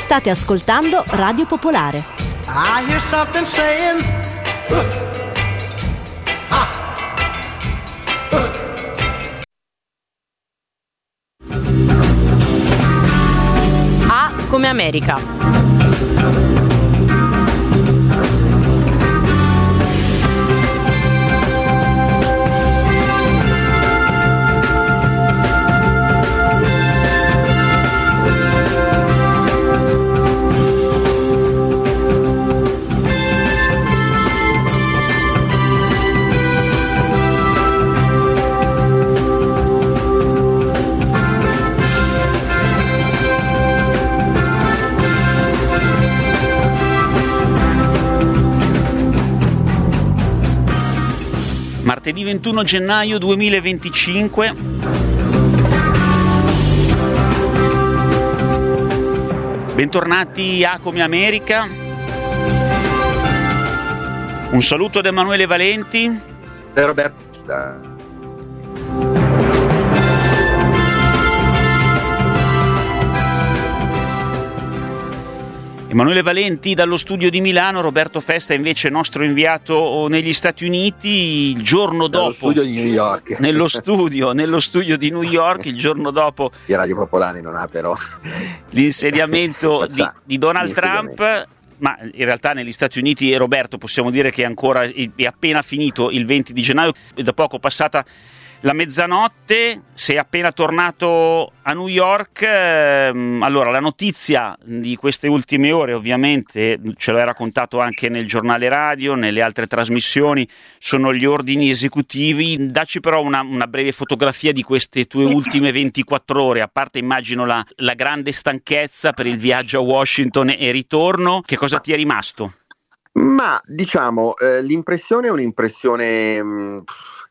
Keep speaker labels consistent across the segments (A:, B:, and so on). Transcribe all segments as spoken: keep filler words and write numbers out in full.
A: State ascoltando Radio Popolare.
B: I hear something saying, uh, ha, uh.
C: A come America.
D: Martedì ventuno gennaio duemilaventicinque. Bentornati a Come America. Un saluto da Emanuele Valenti
E: e Roberto.
D: Emanuele Valenti dallo studio di Milano, Roberto Festa invece nostro inviato negli Stati Uniti il giorno dopo.
E: Nello studio di New York.
D: Nello studio, nello studio di New York il giorno dopo.
E: Il Radio Popolare non ha però.
D: L'insediamento di, di Donald Trump. Ma in realtà negli Stati Uniti, e Roberto, possiamo dire che è ancora è appena finito il venti di gennaio, è da poco passata la mezzanotte, sei appena tornato a New York. Ehm, allora, la notizia di queste ultime ore, ovviamente, ce l'hai raccontato anche nel giornale radio, nelle altre trasmissioni, sono gli ordini esecutivi. Dacci però una, una breve fotografia di queste tue ultime ventiquattro ore, a parte immagino la, la grande stanchezza per il viaggio a Washington e ritorno. Che cosa ti è rimasto?
E: Ma diciamo, eh, l'impressione è un'impressione... Mh,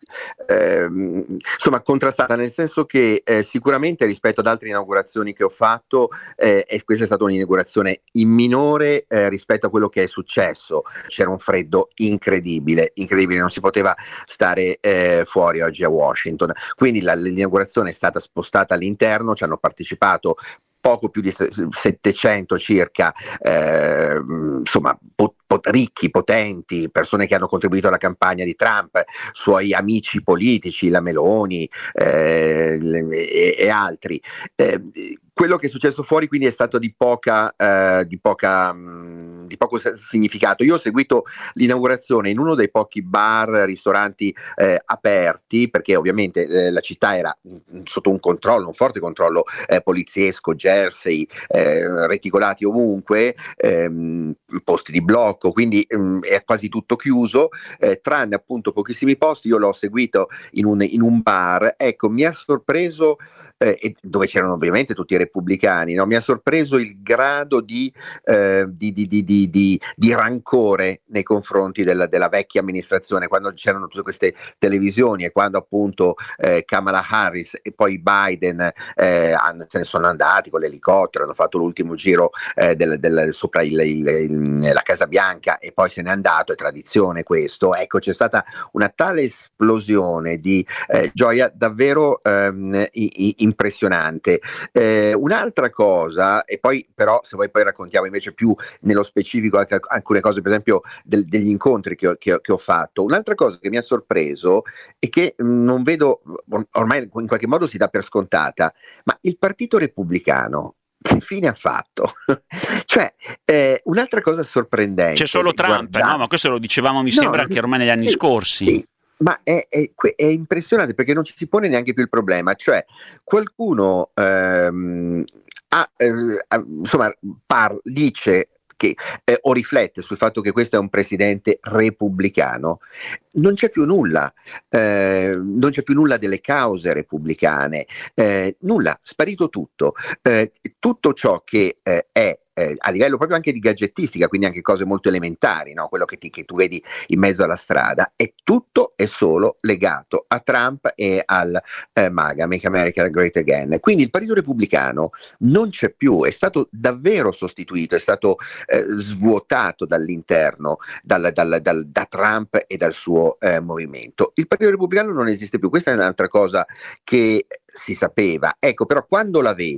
E: Eh, insomma contrastata, nel senso che eh, sicuramente rispetto ad altre inaugurazioni che ho fatto eh, e questa è stata un'inaugurazione in minore eh, rispetto a quello che è successo. C'era un freddo incredibile, incredibile, non si poteva stare eh, fuori oggi a Washington, quindi la, l'inaugurazione è stata spostata all'interno, ci hanno partecipato poco più di settecento circa, eh, insomma, pot- pot- ricchi, potenti, persone che hanno contribuito alla campagna di Trump, suoi amici politici, la Meloni eh, e, e altri. Eh, quello che è successo fuori quindi è stato di poca, eh, di poca, mh, di poco significato. Io ho seguito l'inaugurazione in uno dei pochi bar, ristoranti eh, aperti, perché ovviamente eh, la città era mh, sotto un controllo, un forte controllo eh, poliziesco, jersey, eh, reticolati ovunque, ehm, posti di blocco, quindi mh, è quasi tutto chiuso, eh, tranne appunto pochissimi posti. Io l'ho seguito in un, in un bar, ecco, mi ha sorpreso. Eh, dove c'erano ovviamente tutti i repubblicani, no? Mi ha sorpreso il grado di, eh, di, di, di, di, di, di rancore nei confronti della, della vecchia amministrazione, quando c'erano tutte queste televisioni e quando appunto eh, Kamala Harris e poi Biden eh, hanno, se ne sono andati con l'elicottero, hanno fatto l'ultimo giro eh, del, del, sopra il, il, il, la Casa Bianca e poi se n'è andato, è tradizione questo. Ecco, c'è stata una tale esplosione di eh, gioia davvero ehm, i, i, impressionante. Eh, un'altra cosa, e poi però se vuoi poi raccontiamo invece più nello specifico anche alcune cose, per esempio del, degli incontri che ho, che, che ho fatto, un'altra cosa che mi ha sorpreso e che non vedo, ormai in qualche modo si dà per scontata, ma il Partito Repubblicano che fine ha fatto? Cioè, eh, un'altra cosa sorprendente.
D: C'è solo Trump, guarda... no? Ma questo lo dicevamo, mi no, sembra, anche ormai negli anni
E: sì,
D: scorsi.
E: Sì. Ma è, è, è impressionante perché non ci si pone neanche più il problema, cioè qualcuno ehm, ha, eh, insomma par- dice che, eh, o riflette sul fatto che questo è un presidente repubblicano, non c'è più nulla, eh, non c'è più nulla delle cause repubblicane, eh, nulla, sparito tutto, eh, tutto ciò che eh, è Eh, a livello proprio anche di gadgettistica, quindi anche cose molto elementari, no? Quello che, ti, che tu vedi in mezzo alla strada, è tutto e solo legato a Trump e al eh, MAGA, Make America Great Again. Quindi il Partito Repubblicano non c'è più, è stato davvero sostituito, è stato eh, svuotato dall'interno dal, dal, dal, da Trump e dal suo eh, movimento. Il Partito Repubblicano non esiste più, questa è un'altra cosa che si sapeva, ecco, però quando la vedi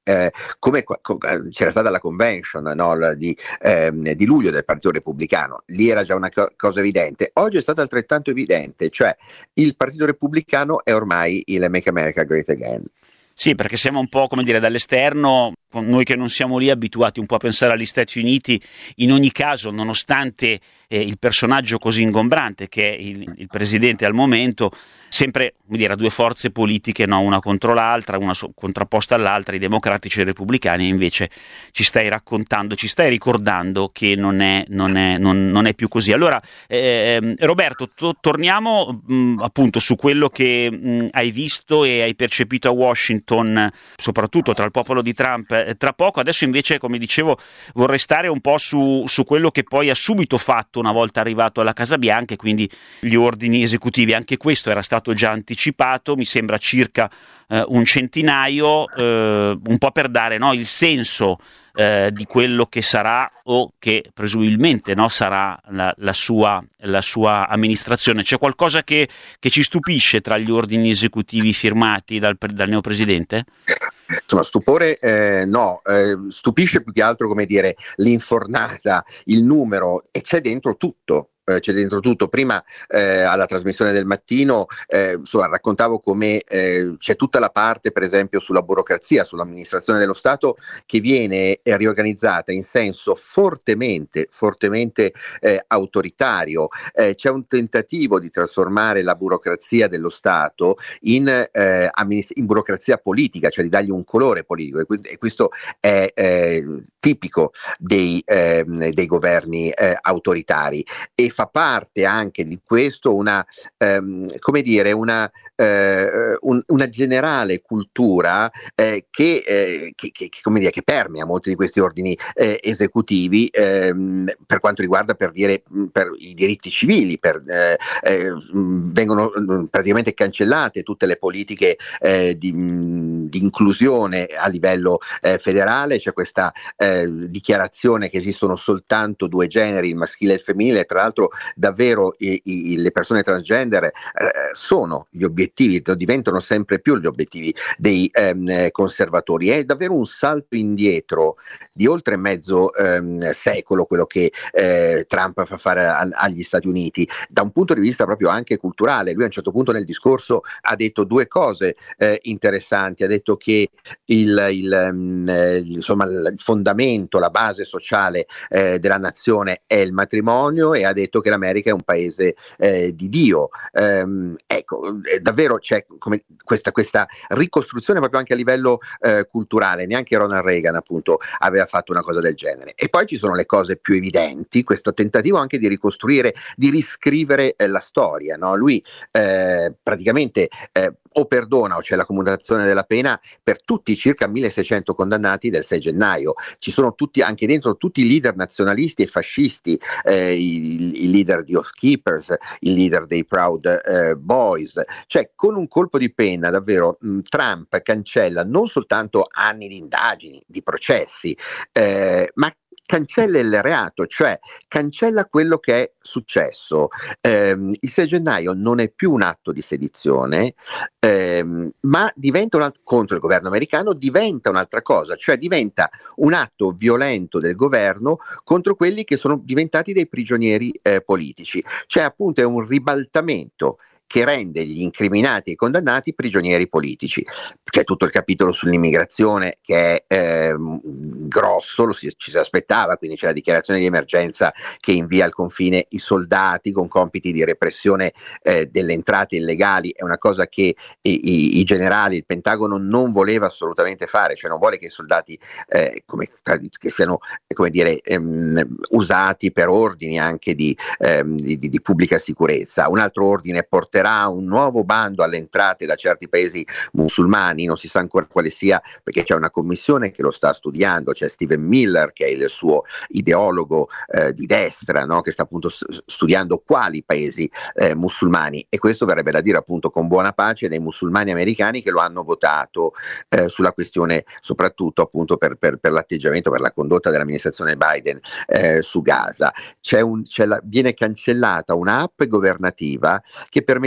E: Eh, come qua, co- c'era stata la convention, no, di, ehm, di luglio del Partito Repubblicano, lì era già una co- cosa evidente. Oggi è stato altrettanto evidente, cioè il Partito Repubblicano è ormai il Make America Great Again.
D: Sì, perché siamo un po', come dire, dall'esterno, noi che non siamo lì abituati un po' a pensare agli Stati Uniti, in ogni caso, nonostante eh, il personaggio così ingombrante che è il, il presidente al momento, sempre, come dire, a due forze politiche, no? Una contro l'altra, una so- contrapposta all'altra, i democratici e i repubblicani, invece ci stai raccontando, ci stai ricordando che non è, non è, non, non è più così. Allora, eh, Roberto, to- torniamo mh, appunto su quello che mh, hai visto e hai percepito a Washington, soprattutto tra il popolo di Trump eh, tra poco. Adesso invece, come dicevo, vorrei stare un po' su, su quello che poi ha subito fatto una volta arrivato alla Casa Bianca, e quindi gli ordini esecutivi. Anche questo era stato già anticipato, mi sembra circa eh, un centinaio, eh, un po' per dare, no, il senso eh, di quello che sarà, o che presumibilmente, no, sarà la, la, sua, la sua amministrazione. C'è qualcosa che, che ci stupisce tra gli ordini esecutivi firmati dal, dal neopresidente?
E: Insomma, stupore eh, no, eh, stupisce più che altro, come dire, l'infornata, il numero, e c'è dentro tutto. C'è dentro tutto. Prima eh, alla trasmissione del mattino eh, insomma, raccontavo come eh, c'è tutta la parte, per esempio, sulla burocrazia, sull'amministrazione dello Stato, che viene eh, riorganizzata in senso fortemente fortemente eh, autoritario. Eh, c'è un tentativo di trasformare la burocrazia dello Stato in, eh, amministra- in burocrazia politica, cioè di dargli un colore politico, e, quindi, e questo è eh, tipico dei, eh, dei governi eh, autoritari, e fa parte anche di questo una, ehm, come dire, una, eh, un, una generale cultura eh, che, eh, che, che, come dire, che permea molti di questi ordini eh, esecutivi ehm, per quanto riguarda, per dire, per i diritti civili, per, eh, eh, vengono praticamente cancellate tutte le politiche eh, di, di inclusione a livello eh, federale. C'è questa eh, dichiarazione che esistono soltanto due generi, il maschile e il femminile. Tra l'altro davvero i, i, le persone transgender eh, sono gli obiettivi, diventano sempre più gli obiettivi dei ehm, conservatori. È davvero un salto indietro di oltre mezzo ehm, secolo quello che eh, Trump fa fare a, agli Stati Uniti, da un punto di vista proprio anche culturale. Lui a un certo punto nel discorso ha detto due cose eh, interessanti. Ha detto che il, il, um, il, insomma, il fondamento, la base sociale eh, della nazione è il matrimonio, e ha detto che l'America è un paese eh, di Dio. Ehm, ecco, eh, davvero c'è come questa, questa ricostruzione proprio anche a livello eh, culturale. Neanche Ronald Reagan, appunto, aveva fatto una cosa del genere. E poi ci sono le cose più evidenti, questo tentativo anche di ricostruire, di riscrivere eh, la storia, no? Lui eh, praticamente eh, o perdona o c'è la commutazione della pena per tutti i circa milleseicento condannati del sei gennaio. Ci sono tutti, anche dentro, tutti i leader nazionalisti e fascisti, eh, i, i leader di Oath Keepers, il leader dei Proud eh, Boys. Cioè, con un colpo di penna davvero mh, Trump cancella non soltanto anni di indagini, di processi, eh, ma cancella il reato, cioè cancella quello che è successo. Ehm, il sei gennaio non è più un atto di sedizione, ehm, ma diventa un altro, contro il governo americano, diventa un'altra cosa, cioè diventa un atto violento del governo contro quelli che sono diventati dei prigionieri eh, politici. Cioè, appunto, è un ribaltamento che rende gli incriminati e i condannati prigionieri politici. C'è tutto il capitolo sull'immigrazione che è eh, grosso, lo si, ci si aspettava, quindi c'è la dichiarazione di emergenza che invia al confine i soldati con compiti di repressione eh, delle entrate illegali. È una cosa che i, i, i generali, il Pentagono non voleva assolutamente fare, cioè non vuole che i soldati eh, come, che siano come dire, ehm, usati per ordini anche di, ehm, di, di, di pubblica sicurezza. Un altro ordine porterà un nuovo bando alle entrate da certi paesi musulmani, non si sa ancora quale sia perché c'è una commissione che lo sta studiando. C'è Stephen Miller, che è il suo ideologo eh, di destra, no? Che sta appunto studiando quali paesi eh, musulmani, e questo verrebbe da dire appunto con buona pace dei musulmani americani che lo hanno votato eh, sulla questione, soprattutto appunto per, per, per l'atteggiamento, per la condotta dell'amministrazione Biden eh, su Gaza. C'è un, c'è la, viene cancellata un'app governativa che permette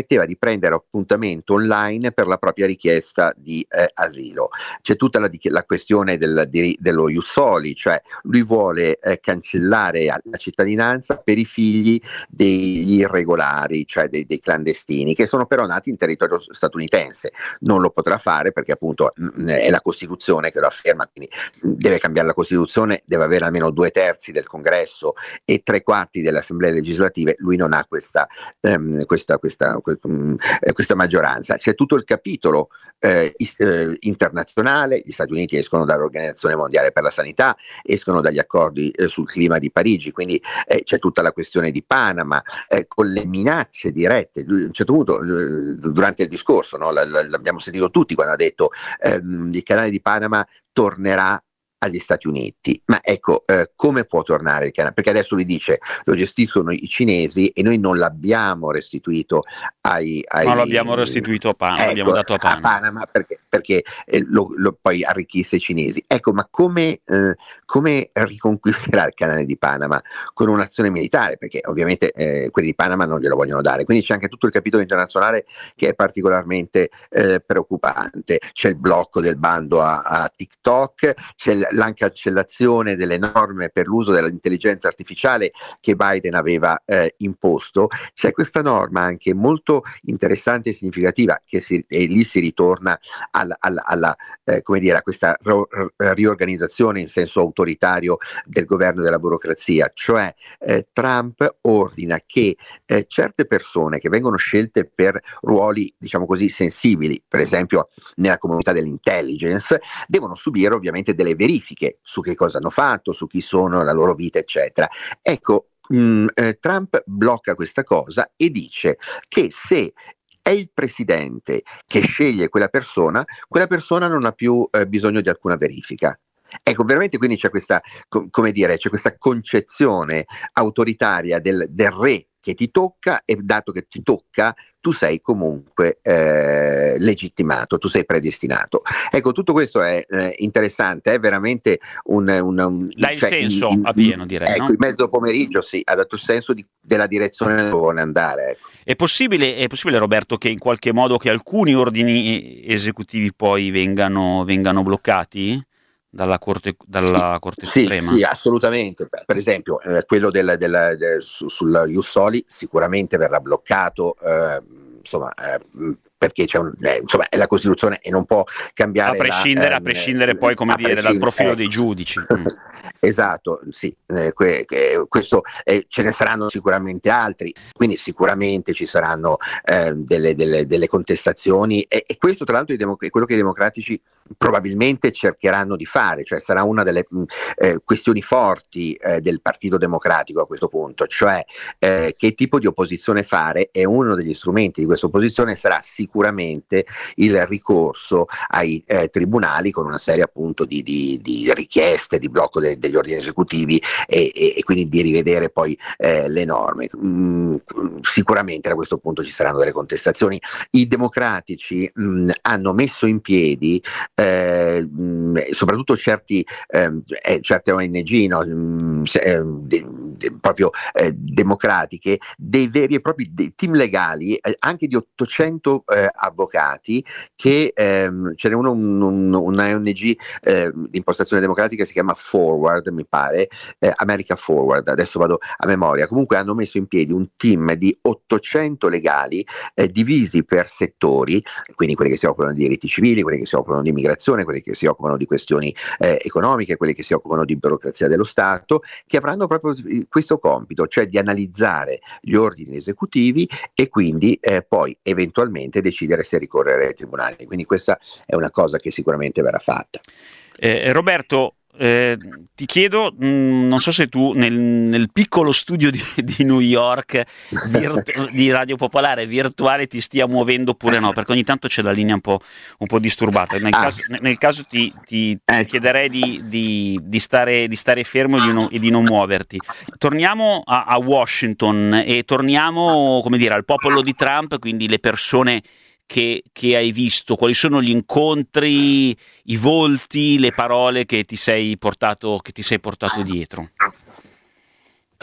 E: permetteva di prendere appuntamento online per la propria richiesta di eh, asilo. C'è tutta la, la questione del, di, dello ius soli, cioè lui vuole eh, cancellare la cittadinanza per i figli degli irregolari, cioè dei, dei clandestini, che sono però nati in territorio statunitense. Non lo potrà fare perché appunto mh, è la Costituzione che lo afferma, quindi deve cambiare la Costituzione, deve avere almeno due terzi del Congresso e tre quarti delle assemblee legislative. Lui non ha questa, ehm, questa, questa, questa, um, questa maggioranza. C'è tutto il capitolo eh, is, eh, internazionale, gli Stati Uniti escono dall'Organizzazione Mondiale per la Sanità, escono dagli accordi eh, sul clima di Parigi, quindi eh, c'è tutta la questione di Panama, eh, con le minacce dirette. Lui, a un certo punto, eh, durante il discorso, no, l- l- l'abbiamo sentito tutti quando ha detto ehm, il canale di Panama tornerà agli Stati Uniti. Ma ecco, eh, come può tornare il canale? Perché adesso lui dice lo gestiscono i cinesi e noi non l'abbiamo restituito ai... ai
D: no, l'abbiamo restituito a Panama,
E: ecco,
D: l'abbiamo dato a Panama,
E: a Panama perché, perché eh, lo, lo poi arricchisse i cinesi. Ecco, ma come, eh, come riconquisterà il canale di Panama? Con un'azione militare, perché ovviamente eh, quelli di Panama non glielo vogliono dare. Quindi c'è anche tutto il capitolo internazionale che è particolarmente eh, preoccupante. C'è il blocco del bando a, a TikTok, c'è l'ancancellazione delle norme per l'uso dell'intelligenza artificiale che Biden aveva eh, imposto. C'è questa norma anche molto interessante e significativa che si, e lì si ritorna alla, alla, alla, eh, come dire, a questa ro- riorganizzazione in senso autoritario del governo e della burocrazia, cioè eh, Trump ordina che eh, certe persone che vengono scelte per ruoli, diciamo così, sensibili, per esempio nella comunità dell'intelligence, devono subire ovviamente delle verifiche su che cosa hanno fatto, su chi sono, la loro vita, eccetera. Ecco, mh, eh, Trump blocca questa cosa e dice che se è il presidente che sceglie quella persona, quella persona non ha più eh, bisogno di alcuna verifica. Ecco, veramente quindi c'è questa, com- come dire, c'è questa concezione autoritaria del, del re che ti tocca, e dato che ti tocca tu sei comunque eh, legittimato, tu sei predestinato. Ecco, tutto questo è eh, interessante, è veramente un... un, un
D: dà il
E: cioè,
D: senso
E: in, in,
D: a pieno, direi.
E: Ecco,
D: no?
E: il mezzo pomeriggio sì, ha dato il senso di, della direzione dove vuole andare. Ecco.
D: È possibile, è possibile, Roberto, che in qualche modo che alcuni ordini esecutivi poi vengano, vengano bloccati dalla Corte, dalla
E: sì,
D: Corte
E: sì,
D: Suprema?
E: Sì, assolutamente. Per esempio, eh, quello del, del, del, su, sul ius soli sicuramente verrà bloccato, eh, insomma, eh, perché c'è un, eh, insomma, è la Costituzione e non può cambiare.
D: A prescindere,
E: la,
D: a prescindere
E: eh,
D: poi, come dire, dal profilo
E: ecco.
D: dei giudici. Mm.
E: Esatto, sì, eh, que, que, questo, eh, ce ne saranno sicuramente altri, quindi sicuramente ci saranno eh, delle, delle, delle contestazioni e, e questo tra l'altro è, democ- è quello che i democratici probabilmente cercheranno di fare, cioè sarà una delle mh, eh, questioni forti eh, del Partito Democratico a questo punto, cioè eh, che tipo di opposizione fare, e uno degli strumenti di questa opposizione sarà sicuramente il ricorso ai eh, tribunali con una serie appunto di, di, di richieste di blocco de- degli ordini esecutivi e, e, e quindi di rivedere poi eh, le norme. Mm, sicuramente da questo punto ci saranno delle contestazioni. I democratici mh, hanno messo in piedi Eh, mh, soprattutto certi, eh, certe O N G no, mh, eh, de, de, proprio eh, democratiche, dei veri e propri dei team legali, eh, anche di ottocento eh, avvocati che ehm, ce n'è uno, un, un, una O N G eh, di impostazione democratica, si chiama Forward, mi pare, eh, America Forward, adesso vado a memoria, comunque hanno messo in piedi un team di ottocento legali eh, divisi per settori, quindi quelli che si occupano di diritti civili, quelli che si occupano di immigrazione, quelli che si occupano di questioni eh, economiche, quelli che si occupano di burocrazia dello Stato, che avranno proprio questo compito, cioè di analizzare gli ordini esecutivi e quindi eh, poi eventualmente decidere se ricorrere ai tribunali. Quindi questa è una cosa che sicuramente verrà fatta.
D: Eh, Roberto, Eh, ti chiedo, mh, non so se tu nel, nel piccolo studio di, di New York virtu- di Radio Popolare virtuale ti stia muovendo oppure no, perché ogni tanto c'è la linea un po', un po' disturbata. Nel, ah. caso, nel caso ti, ti, ti chiederei di, di, di, stare, di stare fermo e di, non, e di non muoverti. Torniamo a, a Washington e torniamo, come dire, al popolo di Trump, quindi le persone Che, che hai visto, quali sono gli incontri, i volti, le parole che ti sei portato, che ti sei portato dietro?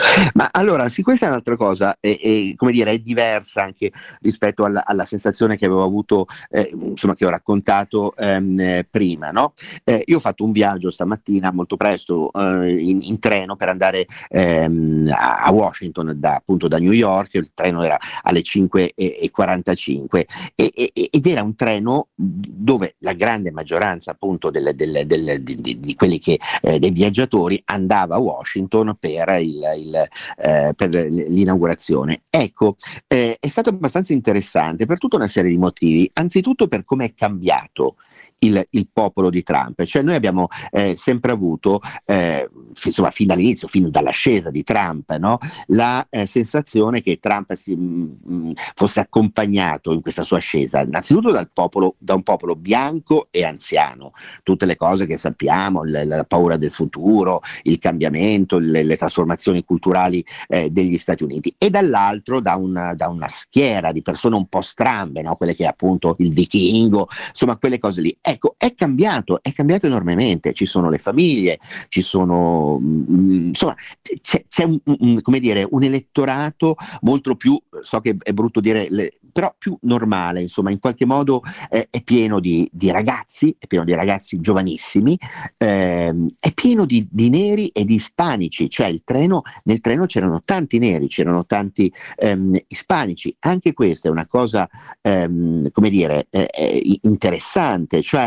E: Ma allora, sì, questa è un'altra cosa, e, e, come dire, è diversa anche rispetto alla, alla sensazione che avevo avuto, eh, insomma, che ho raccontato ehm, eh, prima, no? Eh, io ho fatto un viaggio stamattina molto presto eh, in, in treno per andare ehm, a, a Washington, da, appunto da New York. Il treno era alle cinque e quarantacinque e, e, ed era un treno dove la grande maggioranza appunto delle, delle, delle, di, di, di quelli che eh, dei viaggiatori andava a Washington per il, il Eh, per l'inaugurazione. Ecco, eh, è stato abbastanza interessante per tutta una serie di motivi, anzitutto per come è cambiato il, il popolo di Trump. Cioè noi abbiamo eh, sempre avuto, eh, f- insomma, fin dall'inizio, fin dall'ascesa di Trump, no? la eh, sensazione che Trump si, mh, fosse accompagnato in questa sua ascesa, innanzitutto dal popolo, da un popolo bianco e anziano, tutte le cose che sappiamo, l- la paura del futuro, il cambiamento, le, le trasformazioni culturali eh, degli Stati Uniti, e dall'altro da una, da una schiera di persone un po' strambe, no? Quelle che appunto il vichingo, insomma quelle cose lì. Ecco, è cambiato, è cambiato enormemente, ci sono le famiglie, ci sono, mh, insomma, c'è, c'è un, un, come dire, un elettorato molto più, so che è brutto dire, le, però più normale, insomma, in qualche modo eh, è pieno di, di ragazzi, è pieno di ragazzi giovanissimi, ehm, è pieno di, di neri e di ispanici, cioè il treno, nel treno c'erano tanti neri, c'erano tanti ehm, ispanici. Anche questa è una cosa, ehm, come dire, eh, eh, interessante, cioè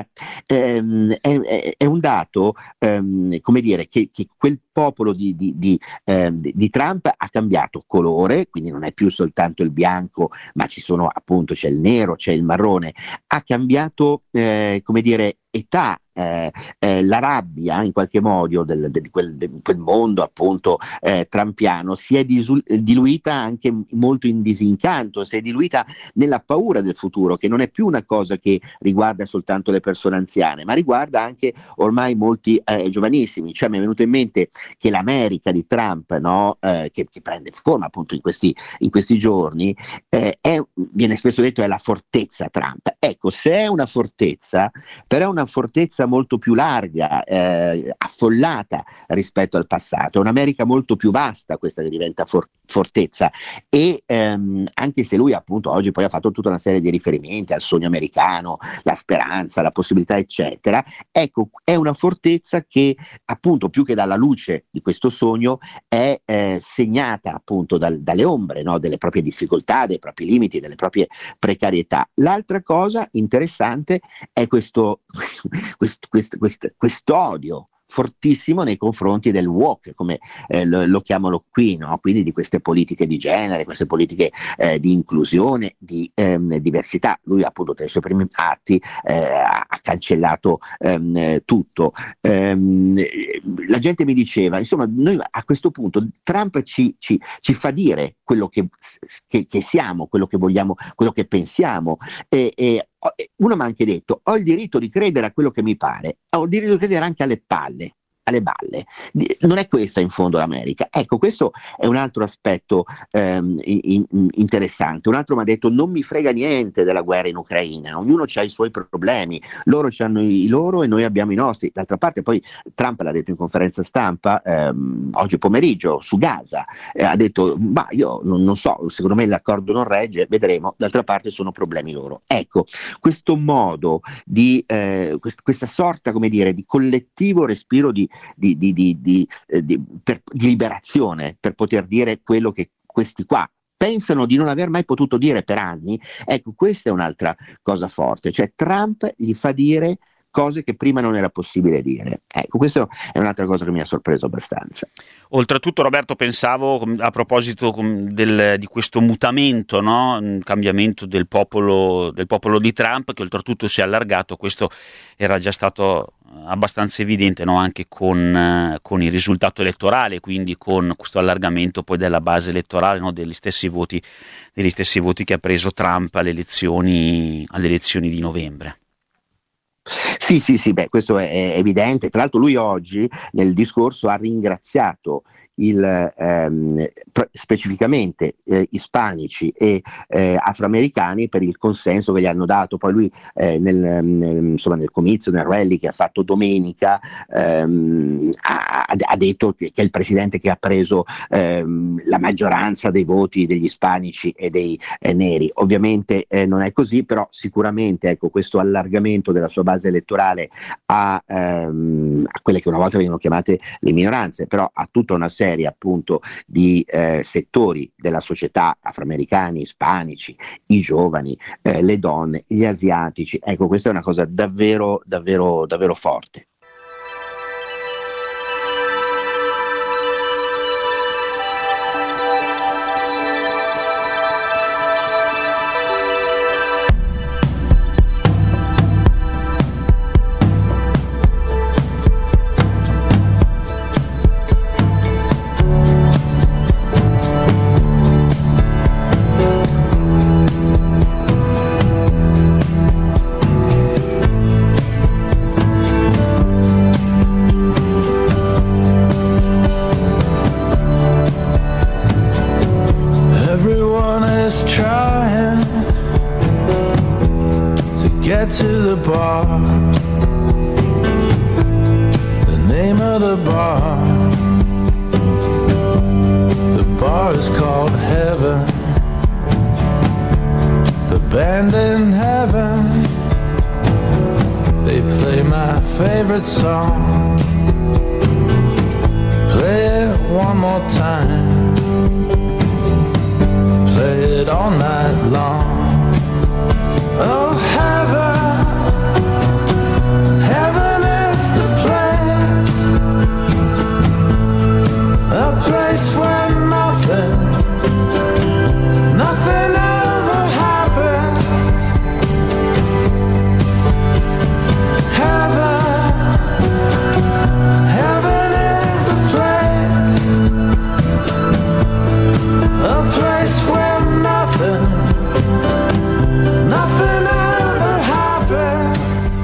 E: ehm, è, è un dato, ehm, come dire, che, che quel popolo di, di, di, ehm, di Trump ha cambiato colore, quindi non è più soltanto il bianco, ma ci sono appunto, c'è il nero, c'è il marrone, ha cambiato, eh, come dire, età. Eh, eh, la rabbia in qualche modo del, del, quel, di quel mondo appunto eh, trampiano si è disul- diluita anche molto in disincanto, si è diluita nella paura del futuro, che non è più una cosa che riguarda soltanto le persone anziane, ma riguarda anche ormai molti eh, giovanissimi. Cioè mi è venuto in mente che l'America di Trump, no? eh, che, che prende forma appunto in questi, in questi giorni, eh, è, viene spesso detto è la fortezza Trump. Ecco, se è una fortezza, però è una fortezza molto più larga, eh, affollata rispetto al passato. È un'America molto più vasta questa che diventa for- fortezza, e ehm, anche se lui appunto oggi poi ha fatto tutta una serie di riferimenti al sogno americano, la speranza, la possibilità eccetera, ecco, è una fortezza che appunto più che dalla luce di questo sogno è eh, segnata appunto dal, dalle ombre, no? Delle proprie difficoltà, dei propri limiti, delle proprie precarietà. L'altra cosa interessante è questo, questo, questo, questo, questo, questo odio fortissimo nei confronti del woke, come eh, lo, lo chiamano qui, no? Quindi di queste politiche di genere, queste politiche eh, di inclusione, di ehm, diversità. Lui appunto tra i suoi primi atti eh, ha, ha cancellato ehm, tutto. Ehm, la gente mi diceva, insomma, noi a questo punto Trump ci, ci, ci fa dire quello che, che, che siamo, quello che vogliamo, quello che pensiamo, e, e uno mi ha anche detto: ho il diritto di credere a quello che mi pare, ho il diritto di credere anche alle palle, alle balle. Non è questa in fondo l'America. Ecco, questo è un altro aspetto ehm, in, in, interessante. Un altro mi ha detto: non mi frega niente della guerra in Ucraina, ognuno ha i suoi problemi, loro hanno i loro e noi abbiamo i nostri. D'altra parte poi Trump l'ha detto in conferenza stampa ehm, oggi pomeriggio su Gaza, eh, ha detto: ma io non, non so, secondo me l'accordo non regge, vedremo, d'altra parte sono problemi loro. Ecco, questo modo di eh, quest- questa sorta, come dire, di collettivo respiro di Di, di, di, di, eh, di, per, di liberazione, per poter dire quello che questi qua pensano di non aver mai potuto dire per anni. Ecco, questa è un'altra cosa forte, cioè Trump gli fa dire cose che prima non era possibile dire. Ecco, questa è un'altra cosa che mi ha sorpreso abbastanza.
D: Oltretutto, Roberto, pensavo a proposito del, di questo mutamento, no? Un cambiamento del popolo, del popolo di Trump, che oltretutto si è allargato. Questo era già stato abbastanza evidente, no? Anche con, con il risultato elettorale, quindi con questo allargamento poi della base elettorale, no? degli stessi voti, degli stessi voti che ha preso Trump alle elezioni, alle elezioni di novembre.
E: Sì, sì, sì, beh, questo è, è evidente. Tra l'altro lui oggi nel discorso ha ringraziato il, ehm, pre- specificamente eh, ispanici e eh, afroamericani per il consenso che gli hanno dato. Poi lui eh, nel, nel, insomma, nel comizio, nel rally che ha fatto domenica, ehm, ha, ha detto che, che è il presidente che ha preso ehm, la maggioranza dei voti degli ispanici e dei eh, neri. Ovviamente eh, non è così, però sicuramente ecco, questo allargamento della sua base elettorale a, ehm, a quelle che una volta venivano chiamate le minoranze, però a tutta una serie appunto di eh, settori della società, afroamericani, ispanici, i giovani, eh, le donne, gli asiatici. Ecco, questa è una cosa davvero, davvero, davvero forte.
F: To the bar, the name of the bar, the bar is called Heaven, the band in heaven, they play my favorite song, play it one more time, play it all night long. Oh, heaven, heaven is the place, a place where nothing, nothing ever happens. Heaven, heaven is a place, a place where nothing, nothing ever happened.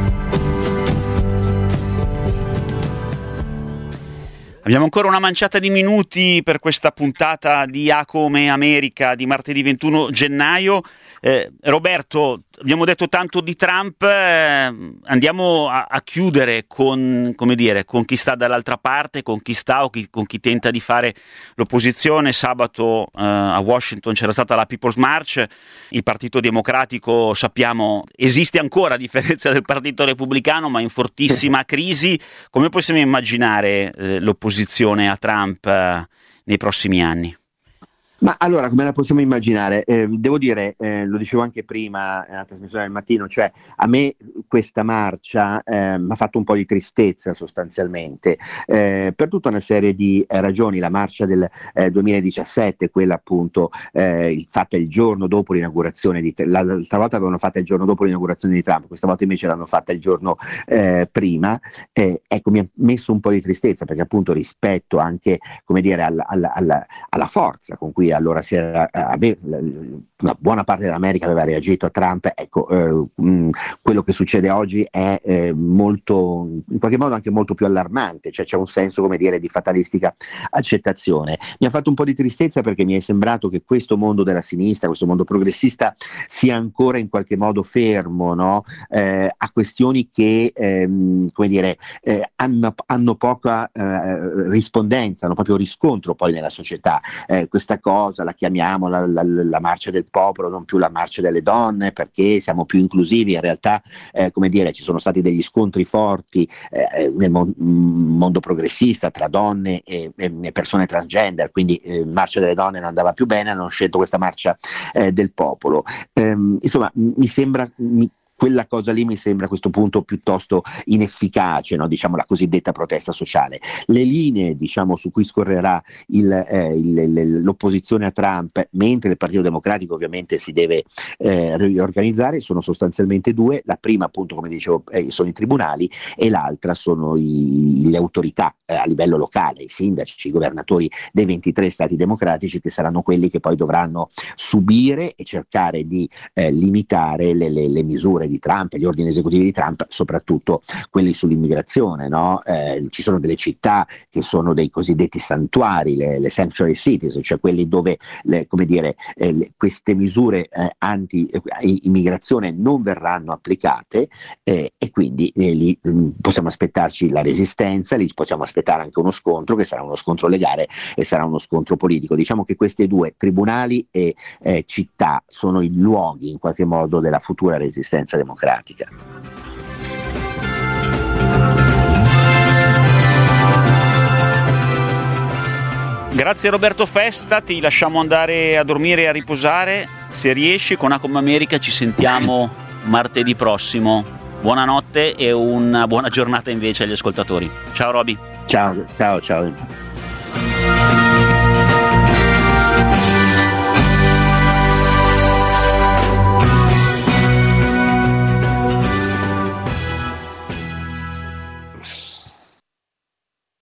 D: Abbiamo ancora una manciata di minuti per questa puntata di A come America di martedì ventuno gennaio. Eh, Roberto, abbiamo detto tanto di Trump, eh, andiamo a, a chiudere con, come dire, con chi sta dall'altra parte, con chi sta o chi, con chi tenta di fare l'opposizione. Sabato eh, a Washington c'era stata la People's March, il Partito Democratico sappiamo esiste ancora a differenza del Partito Repubblicano, ma in fortissima crisi. Come possiamo immaginare eh, l'opposizione a Trump eh, nei prossimi anni?
E: Ma allora, come la possiamo immaginare? Eh, devo dire, eh, lo dicevo anche prima nella trasmissione del mattino, cioè a me questa marcia eh, mi ha fatto un po' di tristezza sostanzialmente, eh, per tutta una serie di eh, ragioni. La marcia del eh, duemiladiciassette, quella appunto eh, fatta il giorno dopo l'inaugurazione di Trump, l'altra volta avevano fatta il giorno dopo l'inaugurazione di Trump, questa volta invece l'hanno fatta il giorno eh, prima, eh, ecco, mi ha messo un po' di tristezza perché appunto rispetto anche, come dire, alla, alla, alla, alla forza con cui allora si era, ave, una buona parte dell'America aveva reagito a Trump, ecco, eh, mh, quello che succede oggi è eh, molto, in qualche modo anche molto più allarmante, cioè c'è un senso, come dire, di fatalistica accettazione. Mi ha fatto un po' di tristezza perché mi è sembrato che questo mondo della sinistra, questo mondo progressista sia ancora in qualche modo fermo, no? eh, a questioni che ehm, come dire, eh, hanno, hanno poca eh, rispondenza, hanno proprio riscontro poi nella società. Eh, questa cosa la chiamiamo la, la, la marcia del popolo, non più la marcia delle donne, perché siamo più inclusivi. In realtà eh, come dire, ci sono stati degli scontri forti eh, nel mon- mondo progressista tra donne e, e persone transgender, quindi eh, marcia delle donne non andava più bene, hanno scelto questa marcia eh, del popolo. Ehm, insomma, mi sembra mi, quella cosa lì mi sembra a questo punto piuttosto inefficace, no? Diciamo la cosiddetta protesta sociale. Le linee, diciamo, su cui scorrerà il, eh, il, l'opposizione a Trump, mentre il Partito Democratico ovviamente si deve eh, riorganizzare, sono sostanzialmente due. La prima, appunto, come dicevo, eh, sono i tribunali, e l'altra sono i, le autorità eh, a livello locale, i sindaci, i governatori dei ventitré stati democratici, che saranno quelli che poi dovranno subire e cercare di eh, limitare le, le, le misure
G: di Trump, gli ordini esecutivi di Trump, soprattutto quelli sull'immigrazione, no? Eh, ci sono delle città che sono dei cosiddetti santuari, le, le sanctuary cities, cioè quelli dove le, come dire, eh, le, queste misure eh, anti-immigrazione non verranno applicate, eh, e quindi eh, lì mh, possiamo aspettarci la resistenza, lì possiamo aspettare anche uno scontro che sarà uno scontro legale e sarà uno scontro politico. Diciamo che questi due, tribunali e eh, città, sono i luoghi in qualche modo della futura resistenza democratica.
D: Grazie Roberto Festa, ti lasciamo andare a dormire e a riposare. Se riesci, con A Come America ci sentiamo martedì prossimo. Buonanotte e una buona giornata invece agli ascoltatori. Ciao Roby.
G: Ciao, ciao, ciao.